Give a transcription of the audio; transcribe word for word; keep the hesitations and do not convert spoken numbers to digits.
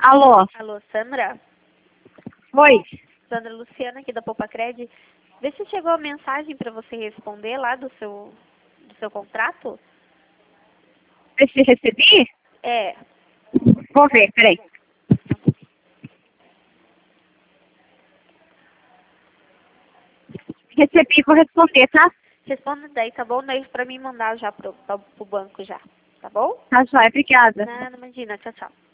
Alô? Alô, Sandra? Oi. Sandra Luciana aqui da Popacred. Vê se chegou a mensagem para você responder lá do seu, do seu contrato. Vê se recebi? É. Vou ver, peraí. Recebi, vou responder, tá? Responda daí, tá bom? Daí pra mim mandar já pro, pro banco já. Tá bom? Tá joia, obrigada. Não, não imagina. Tchau, tchau.